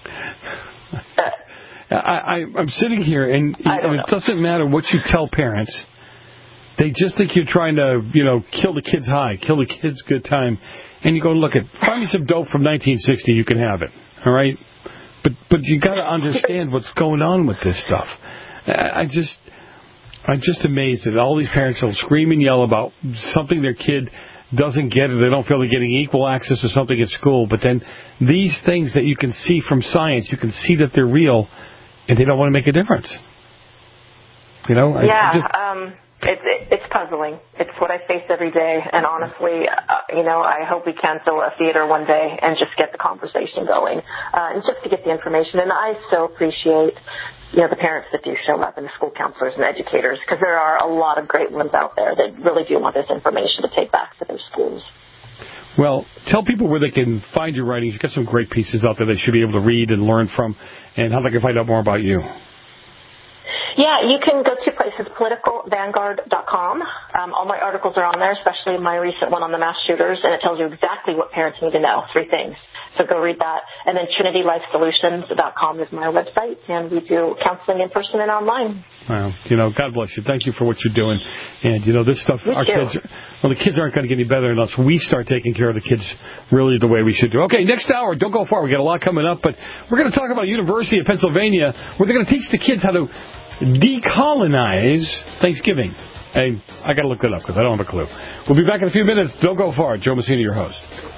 I, I, I'm sitting here, and, and it doesn't matter what you tell parents. They just think you're trying to, you know, kill the kids high, kill the kids good time. And you go, look, at find me some dope from nineteen sixty, you can have it. All right? But but you got to understand what's going on with this stuff. I just, I'm just amazed that all these parents will scream and yell about something their kid doesn't get, or they don't feel they're getting equal access to something at school. But then these things that you can see from science, you can see that they're real, and they don't want to make a difference. You know? Yeah. I just, um, It's it, it's puzzling. It's what I face every day, and honestly, uh, you know, I hope we can fill a theater one day and just get the conversation going, uh, and just to get the information. And I so appreciate, you know, the parents that do show up, and the school counselors and educators, because there are a lot of great ones out there that really do want this information to take back to their schools. Well, tell people where they can find your writings. You've got some great pieces out there they should be able to read and learn from, and how they can find out more about you. Yeah, you can go to places, political vanguard dot com. Um, all my articles are on there, especially my recent one on the mass shooters, and it tells you exactly what parents need to know, three things. So go read that. And then trinity life solutions dot com is my website, and we do counseling in person and online. Well, you know, God bless you. Thank you for what you're doing. And, you know, this stuff, Me our too. kids, well, the kids aren't going to get any better unless we start taking care of the kids really the way we should do. Okay, next hour, don't go far. We got a lot coming up, but we're going to talk about a university of Pennsylvania where they're going to teach the kids how to decolonize Thanksgiving? Hey, I got to look that up because I don't have a clue. We'll be back in a few minutes. Don't go far. Joe Messina, your host.